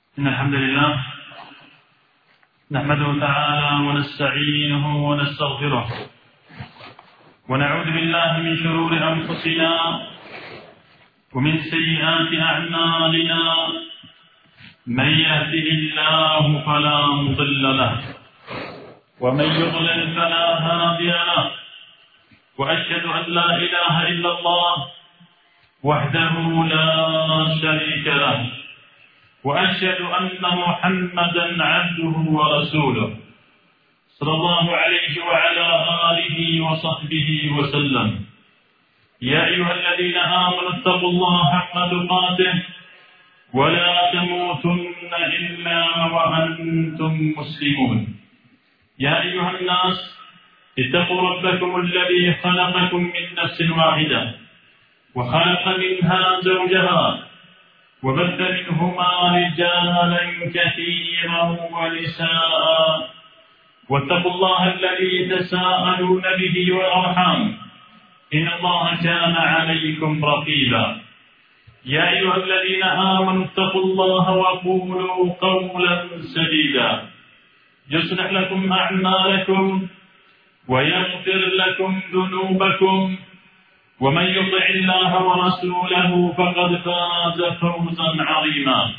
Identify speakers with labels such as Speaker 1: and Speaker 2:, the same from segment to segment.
Speaker 1: إن الحمد لله نحمده تعالى ونستعينه ونستغفره ونعوذ بالله من شرور أنفسنا ومن سيئات أعمالنا. من يهده الله فلا مضل له ومن يضلل فلا هادي له، وأشهد أن لا إله إلا الله وحده لا شريك له، وأشهد أن محمدا عبده ورسوله صلى الله عليه وعلى آله وصحبه وسلم. يا أيها الذين آمنوا اتقوا الله حق تقاته ولا تموتن إلا وأنتم مسلمون. يا أيها الناس اتقوا ربكم الذي خلقكم من نفس واحدة وخلق منها زوجها وبث منهما رجالا كثيرا ونساء، واتقوا الله الذي تساءلون به والأرحام إن الله كان عليكم رقيبا. يا أيها الذين آمنوا اتقوا الله وقولوا قولا سديدا يصلح لكم أعمالكم ويغفر لكم ذنوبكم، ومن يطع الله ورسوله فقد فاز فوزا عظيما.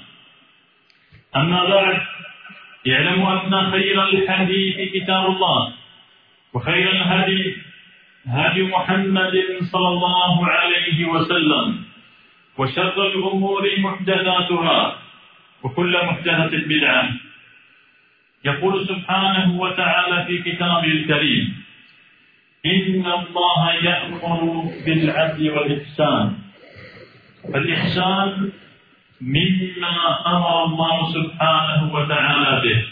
Speaker 1: أما بعد، اعلموا أن خير الحديث كتاب الله، وخير الهدي هدي محمد صلى الله عليه وسلم، وشر الأمور محدثاتها وكل محدثة بدعة. يقول سبحانه وتعالى في كتابه الكريم: إن الله يأمر بالعدل والإحسان. الإحسان مما أمر الله سبحانه وتعالى به.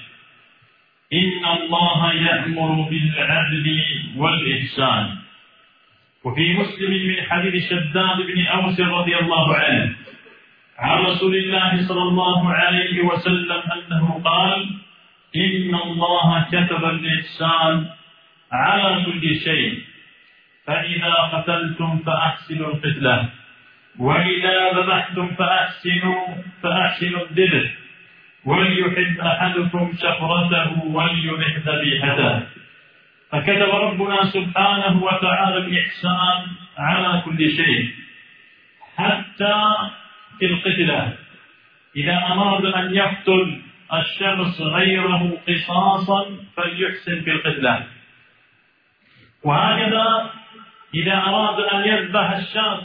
Speaker 1: إن الله يأمر بالعدل والإحسان. وفي مسلم من حديث شداد بن أوس رضي الله عنه عن رسول الله صلى الله عليه وسلم أنه قال: إن الله كتب الإحسان على كل شيء، فإذا قتلتم فأحسنوا القتلة، وإذا ذبحتم فأحسنوا الذبح، وليحب أحدكم شفرته وليرح ذبيحته. فكتب ربنا سبحانه وتعالى الإحسان على كل شيء، حتى في القتلة. إذا أراد أن يقتل الشخص غيره قصاصا فليحسن في القتلة، وهكذا إذا أراد أن يذبح الشاة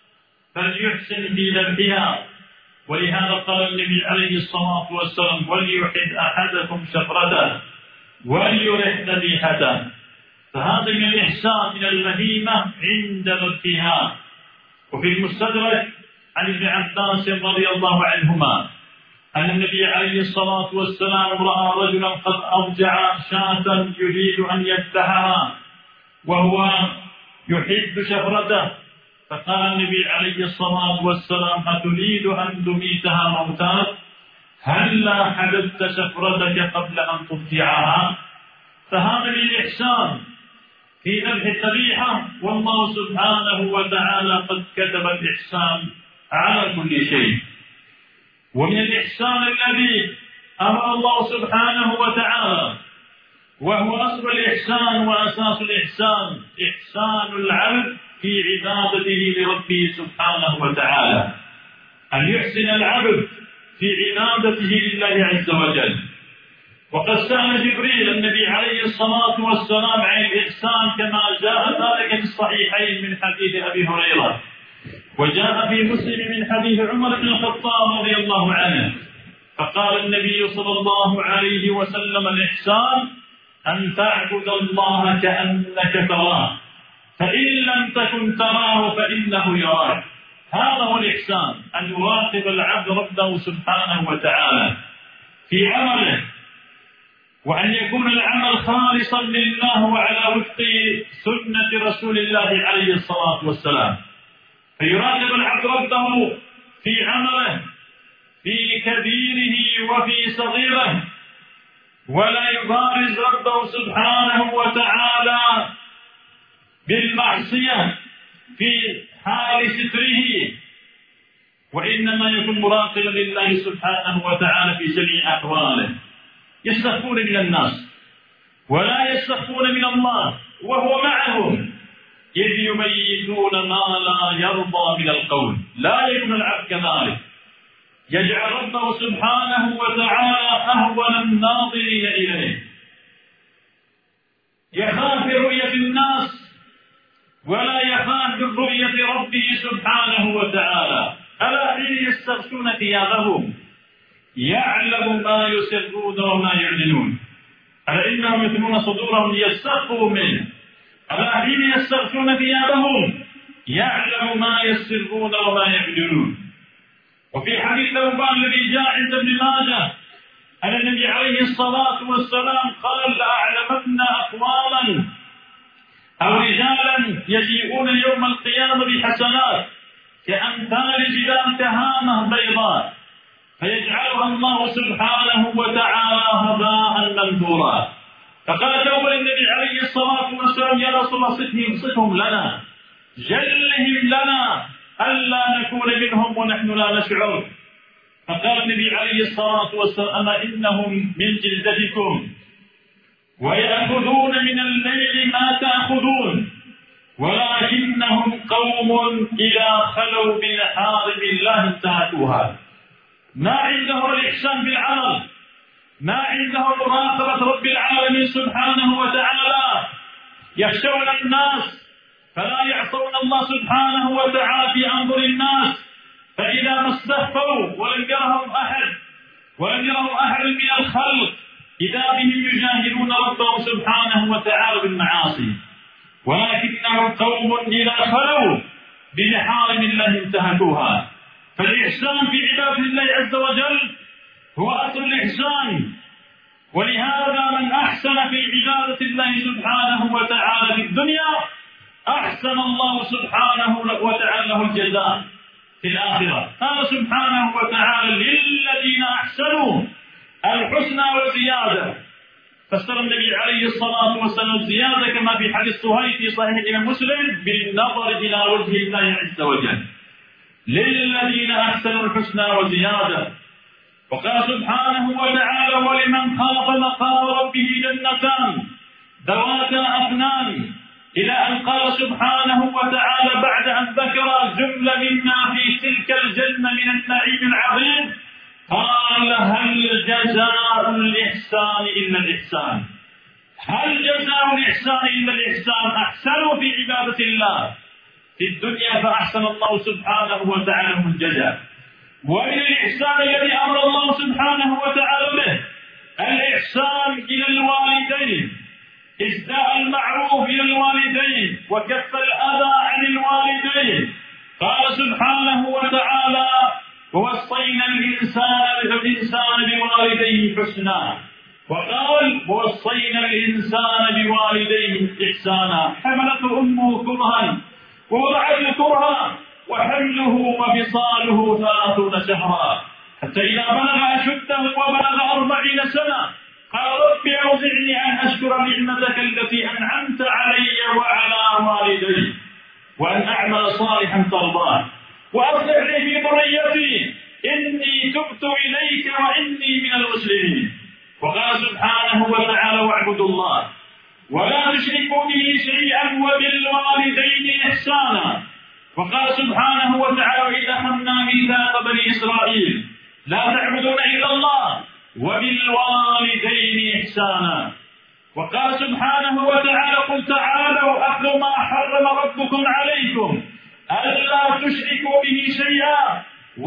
Speaker 1: فليحسن في ذبحها. ولهذا قال النبي عليه الصلاة والسلام: وليحد أحدكم شفرته وليرح ذبيحته. فهذا من الإحسان من البهيمة عند ذبحها. وفي المستدرك عن ابن عباس رضي الله عنهما أن النبي عليه الصلاة والسلام رأى رجلا قد أرجع شاة يريد أن يذبحها وهو يحد شفرته، فقال النبي عليه الصلاة والسلام: أتريد أن تميتها موتات؟ هلا حدثت شفرتك قبل أن تضجعها؟ فهذا من الإحسان في ذبح الذبيحة، والله سبحانه وتعالى قد كتب الإحسان على كل شيء. ومن الإحسان الذي أمر الله سبحانه وتعالى، وهو أصل الإحسان وأساس الإحسان، إحسان العبد في عبادته لربه سبحانه وتعالى، أن يحسن العبد في عبادته لله عز وجل. وقد سأل جبريل النبي عليه الصلاة والسلام عن الإحسان كما جاء ذلك في الصحيحين من حديث أبي هريرة، وجاء في مسلم من حديث عمر بن الخطاب رضي الله عنه. فقال النبي صلى الله عليه وسلم: الإحسان أن تعبد الله كأنك تراه، فإن لم تكن تراه فإنه يراك. هذا هو الإحسان، أن يراقب العبد ربه سبحانه وتعالى في عمله، وأن يكون العمل خالصا لله وعلى وفق سنة رسول الله عليه الصلاة والسلام. فيراقب العبد ربه في عمله في كبيره وفي صغيره، ولا يبارز ربه سبحانه وتعالى بالمعصية في حال ستره، وإنما يكون مراقبا لله سبحانه وتعالى في جميع أحواله، يستخفون من الناس ولا يستخفون من الله وهو معهم، إذ يبيتون ما لا يرضى من القول. لا يكون العبد كذلك، يجعل ربه سبحانه وتعالى أهون الناظرين إليه، يخاف رؤية الناس ولا يخاف من رؤية ربه سبحانه وتعالى. ألا حين يستغشون ثيابهم يعلم ما يسرون وما يعلنون، ألا إنهم يثنون صدورهم ليستخفوا منه. ألا حين يستغشون ثيابهم يعلم ما يسرون وما يعلنون. وفي حديث ثوبان الذي جاء عند ابن ماجه أن النبي عليه الصلاة والسلام قال: لأعلمن أقواما أو رجالا يجيئون يوم القيامة بحسنات كأمثال جبال تهامة بيضاء فيجعلها الله سبحانه وتعالى هباء منثورا. فقال ثوبان النبي عليه الصلاة والسلام: يا رسول الله صفهم لنا، جلهم لنا ألا نكون منهم ونحن لا نشعر. فقال النبي عليه الصلاة والسلام: أما إنهم من جلدتكم ويأخذون من الليل ما تأخذون، ولكنهم قوم إذا خلوا بمحارم الله انتهكوها. ما عندهم الإحسان بالعمل، ما عندهم مراقبة رب العالمين سبحانه وتعالى، يخشون الناس فلا يعصون الله سبحانه وتعالى في أنظر الناس، فإذا ما استخفوا ولم يرهم أحد من الخلق إذا بهم يجاهرون ربهم سبحانه وتعالى بالمعاصي، ولكنهم قوم إذا خلوا بمحارم الله انتهكوها. فالإحسان في عبادة الله عز وجل هو أصل الإحسان، ولهذا من أحسن في عبادة الله سبحانه وتعالى في الدنيا أحسن الله سبحانه وتعالى له الجزاء في الآخرة. قال سبحانه وتعالى: للذين أحسنوا الحسنى وزيادة. فسر النبي عليه الصلاة والسلام الزيادة كما في حديث صهيب في صحيح الإمام مسلم بالنظر إلى وجه الله عز وجل. للذين أحسنوا الحسنى وزيادة. وقال سبحانه وتعالى: ولمن خاف مقام ربه جنتان ذواتا أفنان، إلى أن قال سبحانه وتعالى بعد أن ذكر جملة مما في تلك الجنة من النعيم العظيم قال: هل جزاء الإحسان إلا الإحسان؟ هل جزاء الإحسان إلا الإحسان؟ أحسنوا في عبادة الله في الدنيا فأحسن الله سبحانه وتعالى من الجزاء. ومن الإحسان الذي أمر الله سبحانه وتعالى به الإحسان إلى الوالدين، إسداء المعروف إلى الوالدين وكف الأذى عن الوالدين. قال سبحانه وتعالى: ووصينا الإنسان بوالديه حسنا. وقال: ووصينا الإنسان بوالديه إحسانا، حملته أمه كرها ووضعته كرها وحمله وفصاله 30 شهرا حتى إذا بلغ أشده وبلغ 40 سنة قال: رب أوزعني أن أشكر نعمتك التي أنعمت علي وعلى والدي وأن أعمل صالحا ترضاه وأصلح لي في ذريتي إني تبت إليك وإني من المسلمين. وقال سبحانه وتعالى: واعبدوا الله ولا تشركوا به شيئا وبالوالدين إحسانا. وقال سبحانه وتعالى: وإذا أخذنا ميثاق بني إسرائيل لا تعبدون إلا الله وبالوالدين إحسانا. وقال سبحانه وتعالى: قل تعالوا أتل ما حرم ربكم عليكم ألا تشركوا به شيئا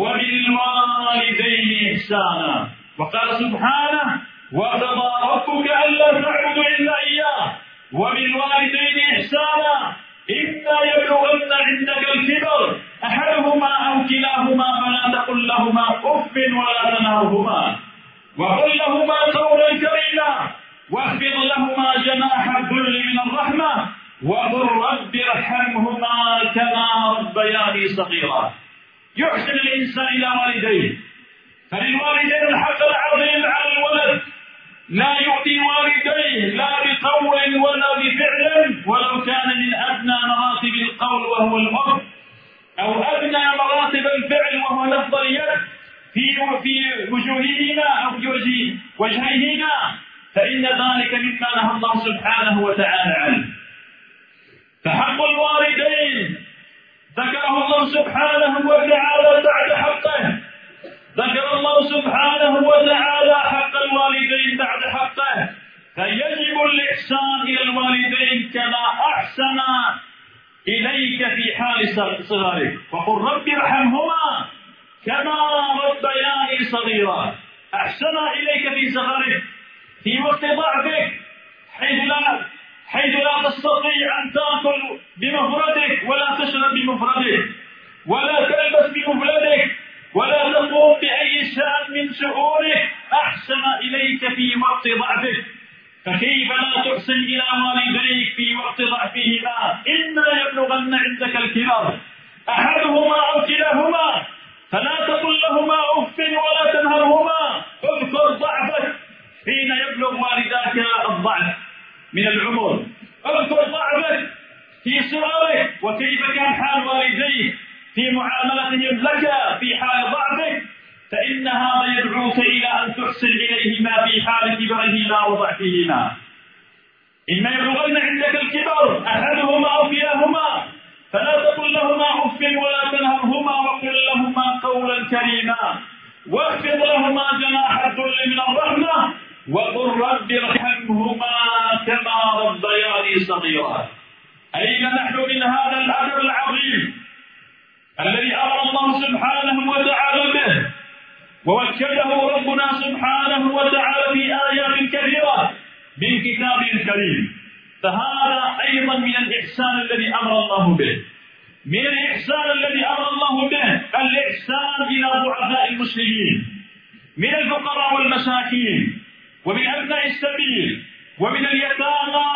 Speaker 1: وبالوالدين إحسانا. وقال سبحانه: وقضى ربك ألا تعبدوا إلا إياه وبالوالدين إحسانا إما يبلغن عندك الكبر أحدهما أو كلاهما فلا تقل لهما أف ولا تنهرهما وقل لهما قولا كريما واخفض لهما جناح الذل من الرحمة وقل رب ارحمهما كما ربياني صغيرا. يحسن الإنسان إلى والديه، فللوالدين الحق العظيم على الولد، لا يؤتي والديه لا بقول ولا بفعل ولو كان من أدنى مراتب القول وهو الأب أو أدنى مراتب الفعل وهو لفظ اليد في وجوههما أو وجهيهما، فإن ذلك مما نهى الله سبحانه وتعالى عنه. فحق الوالدين ذكره الله سبحانه وتعالى بعد حقه، ذكر الله سبحانه وتعالى حق الوالدين بعد حقه، فيجب الإحسان إلى الوالدين كما أحسن إليك في حال صغرك، وقل رب ارحمهما كما ربياني صغيرا. أحسن إليك في صغرك، في وقت ضعفك، حيث لا تستطيع أن تأكل بمفردك ولا تشرب بمفردك ولا تلبس بمفردك ولا تقوم بأي شأن من شؤونك، أحسن إليك في وقت ضعفك، فكيف لا تحسن إلى والديك في وقت ضعفهما؟ إما يبلغن عندك الكبر أحدهما أو كلاهما فلا تقل لهما أف ولا تنهرهما، اذكر ضعفك حين يبلغ والداك الضعف من العمر، اذكر ضعفك في صغرك وكيف كان حال والديك في معاملتهم لك في حال ضعفك، فإن هذا يدعوك إلى أن تحسن إليهما في حال كبرهما وضعفهما. إما يبلغن عندك الكبر أحدهما أو كلاهما فلا تقل لهما أف ولا تنهرهما، وقل لهما قولا كريما، واخفض لهما جناح الذل من الرحمة، وقل رب ارحمهما كما ربياني صغيرا. أين نحن من هذا الأمر العظيم الذي أمر الله سبحانه وتعالى به ووكله ربنا سبحانه وتعالى في آيات كثيرة من كتابه الكريم؟ فهذا أيضا من الإحسان الذي أمر الله به، من الإحسان الذي أمر الله به الإحسان إلى ضعفاء المسلمين من الفقراء والمساكين ومن أبناء السبيل ومن اليتامى،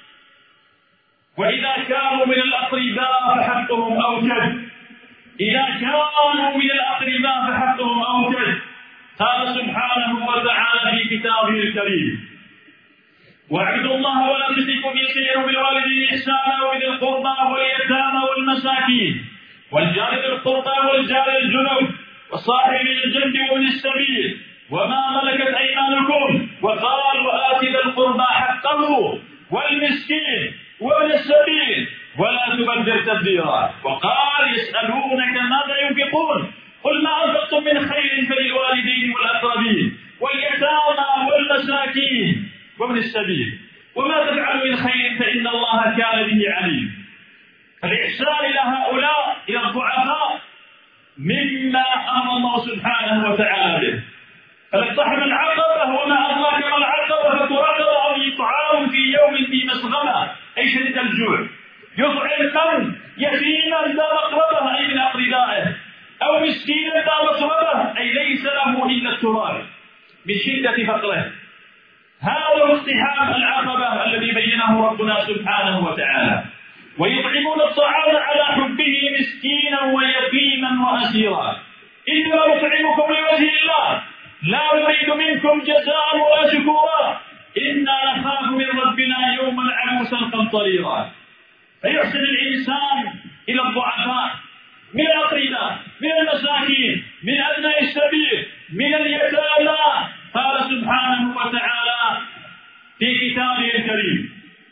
Speaker 1: وإذا كانوا من الأقرباء فحقهم أوجب، إذا كانوا من الأقرباء فحقهم أوجب. قال سبحانه وتعالى في كتابه الكريم: واعبدوا الله ولا تشركوا به شيئا وبالوالدين إحسانا وبذي القربى واليتامى والمساكين والجار ذي القربى والجار الجنب والصاحب الجنب وابن السبيل وما ملكت أيمانكم، وقال: وآت ذا القربى حقه والمسكين وابن السبيل ولا تبذر تبذيرا. وقال: يسألونك ماذا ينفقون قل ما أنفقتم من خير فللوالدين والأقربين واليتامى والمساكين وابن السبيل وما تفعلوا من خير فإن الله كان به عليم. فالإحسان إلى هؤلاء إلى الضعفاء مما أمر الله سبحانه وتعالى به. فاقتحم العقبة وما أدراك ما العقبة، فترقب أو إطعام في يوم ذي مسغبة أي شديد الجوع، يطعم من يتيما ذا مقربة أي من أقربائه أو مسكينا ذا مقربة أي ليس له إلا التراب من شدة فقره. هذا اقتحام العقبة الذي بينه ربنا سبحانه وتعالى. ويطعمون الطعام على حبه مسكينا ويتيما وأسيرا. إنما نطعمكم لوجه الله لا نريد منكم جزاء ولا شكورا إنا نخاف من ربنا يوما عبوسا قمطريرا. فيحسن الإنسان إلى الضعفاء من الأقرباء من المساكين من أبناء السبيل من اليتامى. قال سبحانه وتعالى في كتابه الكريم: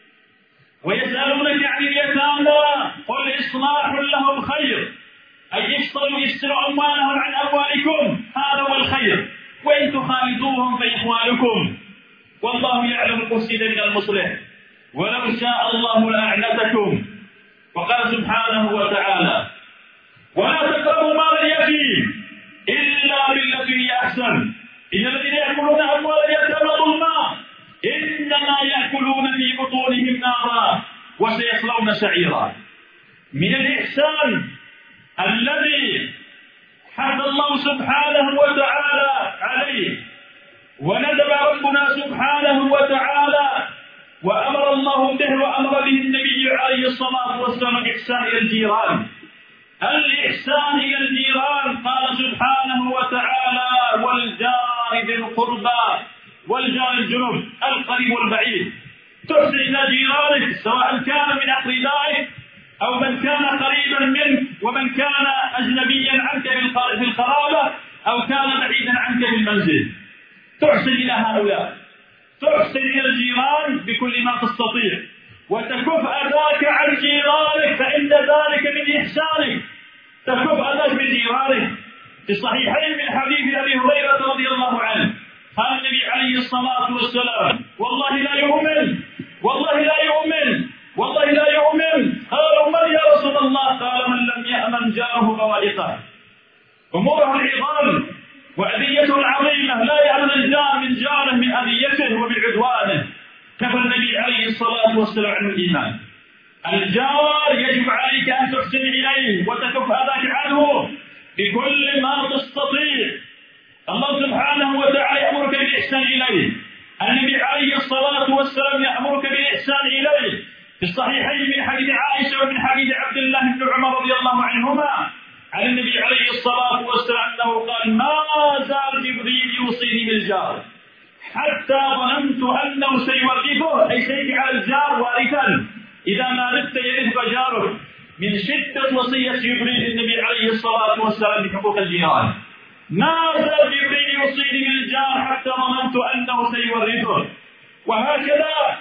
Speaker 1: ويسألونك عن اليتامى قل إصلاح لهم خير، أي يفصلوا أموالهم عن أموالكم، هذا هو الخير، وإن تخالطوهم فإخوانكم والله يعلم المفسد من المصلح ولو شاء الله لأعنتكم. وقال سبحانه وتعالى: ولا تقربوا مال اليتيم إلا بالتي هي أحسن إن الذين يأكلون أموال اليتامى ظلما إنما يأكلون في بطونهم نارا وسيصلون سعيرا. من الإحسان الذي حث الله سبحانه وتعالى عليه وندب ربنا سبحانه وتعالى وأمر الله به وأمر به النبي عليه الصلاة والسلام الإحسان إلى الجيران. الإحسان إلى الجيران قال سبحانه وتعالى: والجار ذي القربى والجار الجنب القريب والبعيد. تحسن إلى جيرانك سواء كان من أقربائك أو من كان قريبا منك ومن كان أجنبيا عنك في القرابة أو كان بعيدا عنك في المنزل. تحسن إلى هؤلاء، تحسن إلى الجيران بكل ما تستطيع، وتكف أذاك عن جيرانك، فإن ذلك من إحسانك. تكف أذاك من جيرانك. في الصحيحين من حديث أبي هريرة رضي الله عنه قال النبي عليه الصلاة والسلام: والله لا يؤمن، والله لا يؤمن، والله لا يؤمن. قالوا: من يا رسول الله؟ قال: من لم يأمن جاره بوائقه. أموره العظام وأذيته العظيمة، لا يأمن الجار من جاره من أذيته ومن عدوانه. كفى النبي عليه الصلاة والسلام عن الإيمان. الجار يجب عليك أن تحسن إليه وتكف أذاك عنه بكل ما تستطيع. الله سبحانه وتعالى يأمرك بالإحسان إليه، النبي عليه الصلاة والسلام يأمرك بالإحسان إليه. في الصحيحين من حديث عائشة ومن حديث عبد الله بن عمر رضي الله عنهما عن النبي عليه الصلاة والسلام أنه قال: ما زال جبريل يوصيني بالجار حتى ظننت أنه سيورثه، أي سيجعل الجار وارثا إذا ما مت يرثك جارك، من شدة وصية جبريل النبي عليه الصلاة والسلام بحقوق الجيران. ما زال جبريل يوصيني بالجار حتى ظننت أنه سيورثه. وهكذا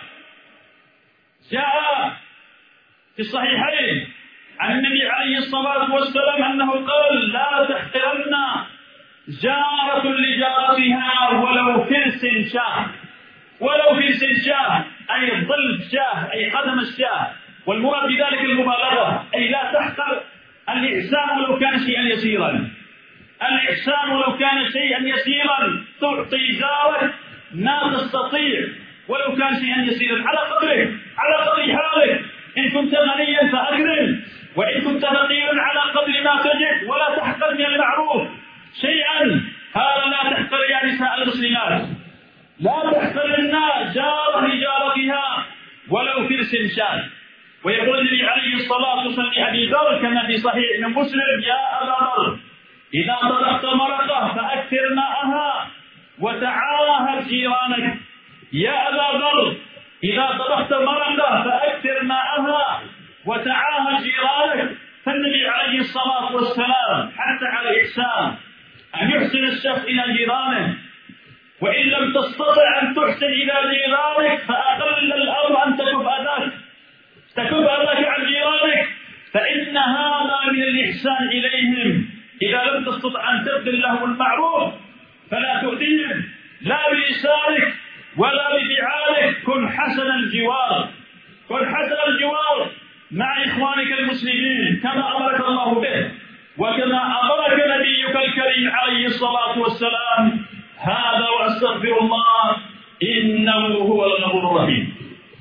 Speaker 1: جاء في الصحيحين عن النبي عليه الصلاة والسلام أنه قال: لا تحقرن جارة لجارتها ولو فرس شاه، ولو فرس شاه أي ظلف شاه أي قدم الشاه، والمراد بذلك المبالغة، أي لا تحقر الإحسان ولو كان شيئا يسيرا. الإحسان ولو كان شيئا يسيرا، تعطي جارك ما تستطيع ولو كان شيئا يسيرا على قدرك، على قدر حالك. إن كنت غنيا فأكرم، وإن كنت فقيرا على قدر ما تجد، ولا تحقر من المعروف شيئا. هذا لا تحقر يا نساء المسلمات، لا تحقرن جار لجارتها ولو فرس شاذ. ويقول النبي عليه الصلاة والسلام لأبي ذر كما في صحيح من مسلم: يا أبا ذر إذا طبخت مرقة فأكثر ماءها وتعاهد جيرانك. يا أبا ذر إذا طبخت مرقة فأكثر ماءها وتعاهد جيرانك. فالنبي عليه الصلاة والسلام حتى على الإحسان أن يحسن الشخص إلى جيرانه، وإن لم تستطع أن تحسن إلى جيرانك فأقل الأمر أن تكف أذاك، تكف أذاك عن جيرانك، فإن هذا من الإحسان إليهم. إذا لم تستطع أن تبذل لهم المعروف فلا تؤذيهم، لا بلسانك ولا بفعالك. كن حسن الجوار، كن حسن الجوار مع إخوانك المسلمين كما أمرك الله به وكما أمرك نبيك الكريم عليه الصلاة والسلام. هذا وأستغفر الله إنه هو الغفور الرحيم.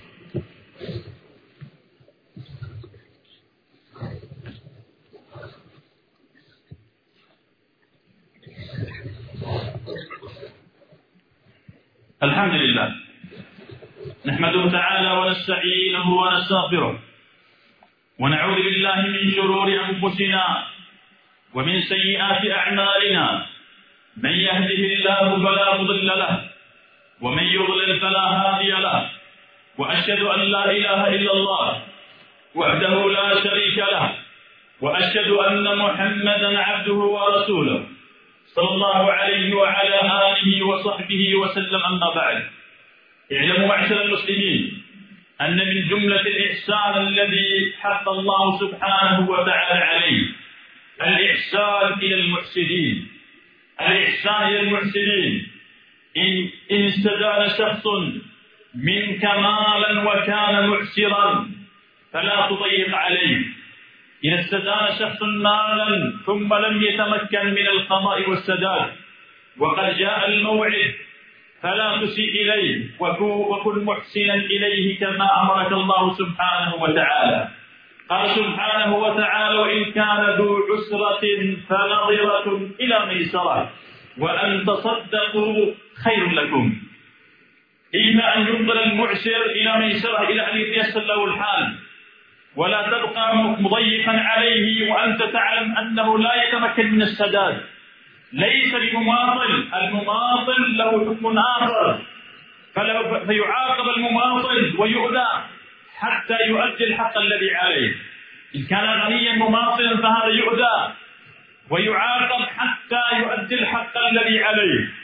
Speaker 1: الحمد لله نحمده تعالى ونستعينه ونستغفره، ونعوذ بالله من شرور أنفسنا ومن سيئات أعمالنا. من يهده الله فلا مضل له، ومن يضلل فلا هادي له. وأشهد أن لا إله إلا الله وحده لا شريك له، وأشهد أن محمدا عبده ورسوله صلى الله عليه وعلى آله وصحبه وسلم. أما بعد، اعلموا معشر المسلمين أن من جملة الإحسان الذي حث الله سبحانه وتعالى عليه الإحسان إلى المحسنين. الإحسان إلى المحسنين. إن استدان شخص منك مالا وكان معسرا فلا تضيق عليه. إن استدان شخص مالا ثم لم يتمكن من القضاء والسداد وقد جاء الموعد فلا تسيء إليه، وكن محسنا إليه كما أمرك الله سبحانه وتعالى. قال سبحانه وتعالى: وإن كان ذو عسرة فنظرة إلى ميسرة وأن تصدقوا خير لكم. إما أن ينظر المعسر إلى ميسرة إلى أن يتيسر له الحال، ولا تبقى مضيقا عليه وأنت تعلم أنه لا يتمكن من السداد. ليس بمماطل، المماطل له حكم آخر، فيعاقب المماطل ويؤذى حتى يؤدي الحق الذي عليه. إن كان غنيا مماطلا فهذا يؤذى ويعاقب حتى يؤدي الحق الذي عليه.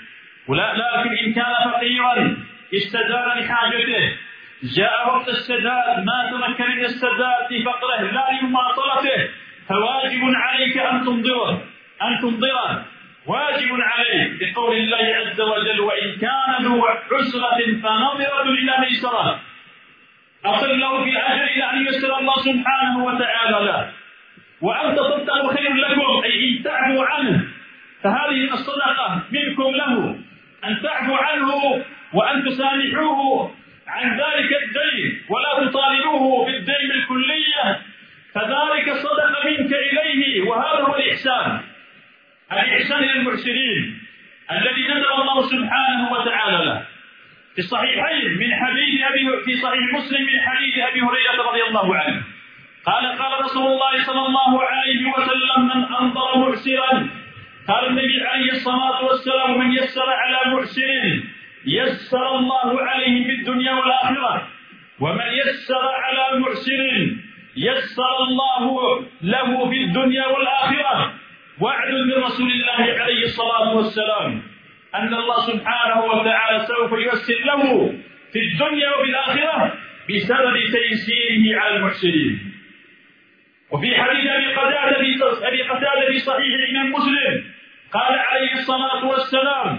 Speaker 1: لكن إن كان فقيرا استدار لحاجته، جاء وقت السداد ما تمكن من السداد لفقره لا لمماطلته، فواجب عليك أن تنظره واجب عليك بقول الله عز وجل: وإن كان ذو عسرة فنظرة إلى ميسرة. أصل له في الأجر إلى أن يسر الله سبحانه وتعالى له، وأن تصدقوا خير لكم، أي إن تعفوا عنه، فهذه الصدقة منكم له، أن تعفوا عنه وأن تسامحوه عن ذلك الدين ولا تطالبوه بالدين بالكلية، فذلك صدقة منك إليه، وهذا هو الإحسان إلى المعسرين الذي ندب الله سبحانه وتعالى له. في الصحيحين في صحيح مسلم من حديث أبي هريرة رضي الله عنه قال رسول الله صلى الله عليه وسلم: من أنظر معسرا، قال النبي عليه الصلاة والسلام: من يسر على معسر يسر الله عليه في الدنيا والآخرة، ومن يسر على معسر يسر الله له في الدنيا والآخرة. وعد من رسول الله عليه الصلاة والسلام أن الله سبحانه وتعالى سوف ييسر له في الدنيا وفي الآخرة بسبب تيسيره على المعسرين. وفي حديث أبي قتادة في صحيح الإمام مسلم قال عليه الصلاة والسلام: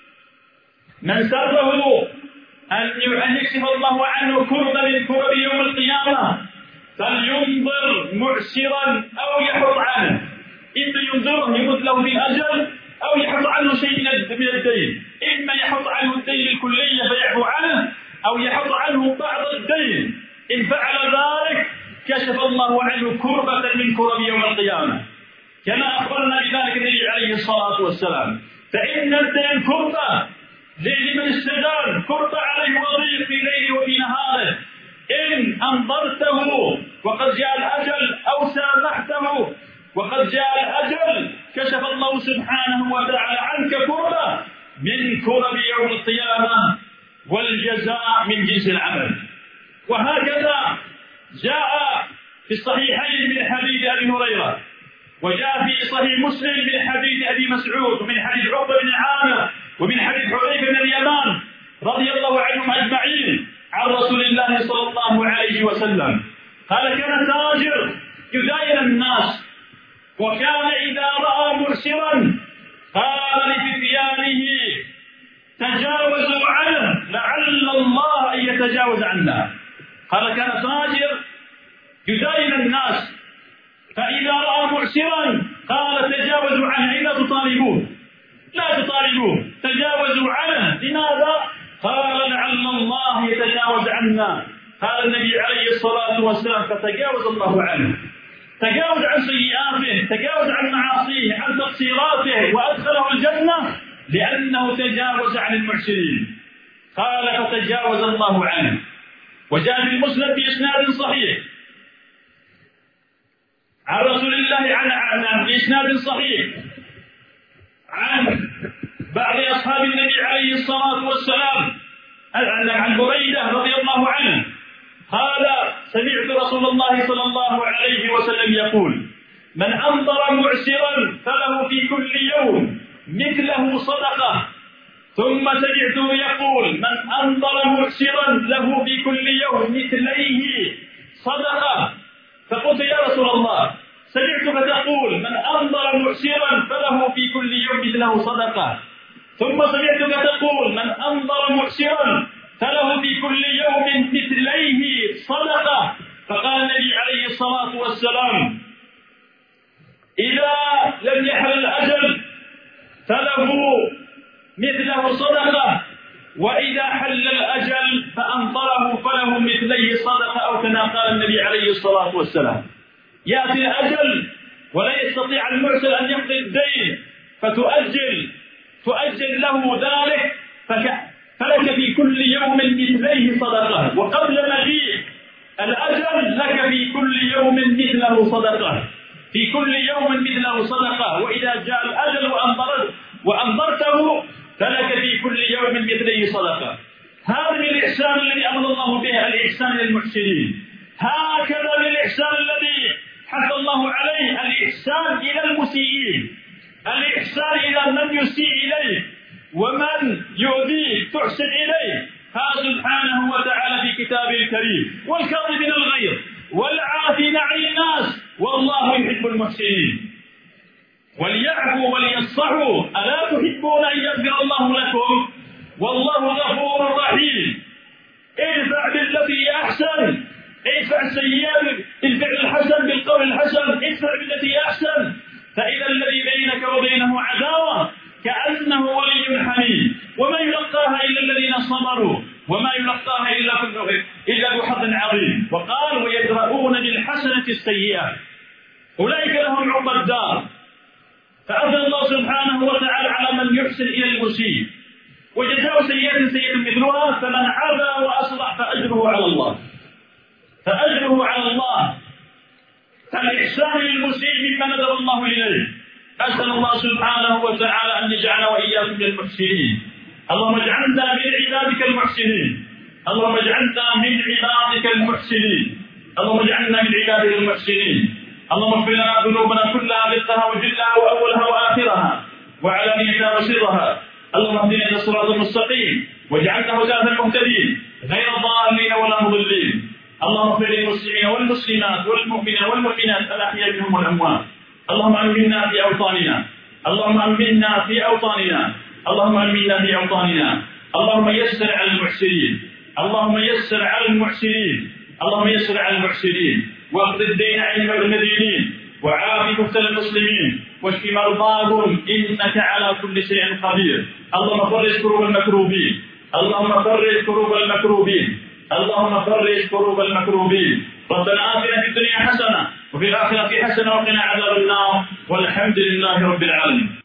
Speaker 1: من سره أن يكشف الله عنه كربا من كرب يوم القيامة فلينظر معسرا أو يحط عنه. إما ينظره يمد له بالأجل أو يحط عنه شيء من الدين، إما يحط عنه الدين الكلية فيعفو عنه، أو يحط عنه بعض الدين. إن فعل ذلك كشف الله عنه كربة من كرب يوم القيامة، كما أخبرنا بذلك النبي عليه الصلاة والسلام. فإن الدين كربة لمن استدان، كربة عليه وضيق في ليله وفي نهاره. إن أنظرته وقد جاء الأجل أو سامحته وقد جاء الأجل كشف الله سبحانه وتعالى عنك كربة من كرب يوم القيامة، والجزاء من جنس العمل. وهكذا جاء في الصحيحين من حديث أبي هريرة، وجاء في صحيح مسلم من حديث أبي مسعود، ومن حديث عقبة بن عامر، ومن حديث حذيفة بن اليمان رضي الله عنهم أجمعين عن رسول الله صلى الله عليه وسلم قال: كان تاجر يداين الناس، وكان إذا رأى معسرا قال لفتيانه: تجاوزوا عنه لعل الله أن يتجاوز عنا. قال: كان تاجر يداين الناس، فإذا رأى معسرا قال: تجاوزوا عنه، لا تطالبوه، تجاوزوا عنه. لماذا؟ قال: لعل الله يتجاوز عنا. قال النبي عليه الصلاة والسلام: فتجاوز الله عنه، تجاوز عن سيئاته، تجاوز عن معاصيه، عن تقصيراته، وأدخله الجنة لأنه تجاوز عن المعسرين. قال: فتجاوز الله عنه. وجاء في المسند بإسناد صحيح عن رسول الله بإسناد صحيح عن بعض أصحاب النبي عليه الصلاة والسلام عن بريدة رضي الله عنه قال: سمعت رسول الله صلى الله عليه وسلم يقول: من أنظر معسرا فله في كل يوم مثله صدقة. ثم سمعته يقول: من أنظر معسرا له في كل يوم مثليه صدقة. فقلت: يا رسول الله، سمعتك تقول: من أنظر معسرا فله في كل يوم مثله صدقة، ثم سمعتك تقول: من أنظر معسرا فله في كل يوم مثليه صدقة. فقال النبي عليه الصلاة والسلام: إذا لم يحل الأجل فله مثله صدقة، وإذا حل الأجل فأنظره فله مثليه صدقة، أو كما قال النبي عليه الصلاة والسلام. يأتي الأجل ولا يستطيع المعسر أن يقضي الدين، فتؤجل له ذلك، فلك في كل يوم مثليه صدقة، وقبل مجيء الأجل لك في كل يوم مثله صدقة، في كل يوم مثله صدقة، وإذا جاء الأجل وأنظرته فلك في كل يوم مثله صدقة. هذا الإحسان الذي أمر الله به، الإحسان للمحسنين. هكذا الإحسان الذي حث الله عليه، الإحسان إلى المسيئين، الإحسان إلى من يسيء إليه، ومن يؤذيك تحسن إليه. قال سبحانه وتعالى في كتابه الكريم: والكاظمين الغيظ والعافين عن الناس والله يحب المحسنين. وليعفوا وليصفحوا، ألا تحبون أن يغفر الله لكم؟ والله غفور رحيم. ادفع بالتي هي أحسن، ادفع السيئة بالفعل الحسن بالقول الحسن، ادفع بالتي هي أحسن، فإذا الذي بينك وبينه عداوة كأنه ولي حميم. وما يلقاها إلا الذين صبروا وما يلقاها إلا ذو حظ عظيم. وقال: ويدرؤون بالحسنة السيئة أولئك لهم عقبى الدار. فأثنى الله سبحانه وتعالى على من يحسن إلى المسيء، وجزاء سيئة سيئة مثلها، فمن عفا وأصلح فأجره على الله، فأجره على الله. فالإحسان للمسيء مما ندب الله إليه. أسأل الله سبحانه وتعالى أن يجعلنا وإياكم من المحسنين. اللهم اجعلنا من عبادك المحسنين، اللهم اجعلنا من عبادك المحسنين، اللهم اجعلنا من عبادك المحسنين. اللهم اغفر لنا ذنوبنا كلها دقها وجلها وأولها وآخرها وعلانيتها وسرها. اللهم اهدنا إلى الصراط المستقيم واجعلنا هداة المهتدين غير ضالين ولا مضلين. اللهم اغفر للمسلمين والمسلمات والمؤمنين والمؤمنات الأحياء منهم والأموات. اللهم آمنا في أوطاننا، اللهم آمنا في أوطاننا، اللهم آمنا في أوطاننا. اللهم يسر على المعسرين، اللهم يسر على المعسرين، اللهم يسر على المعسرين، واقض الدين عن المدينين، وعاف مبتلى المسلمين، واشف مرضاهم إنك على كل شيء قدير. اللهم فرج كروب المكروبين، اللهم فرج كروب المكروبين، اللهم فرج كروب المكروبين. ربنا آتنا في الدنيا حسنة وفي الآخرة حسنة وقنا عذاب النار، والحمد لله رب العالمين.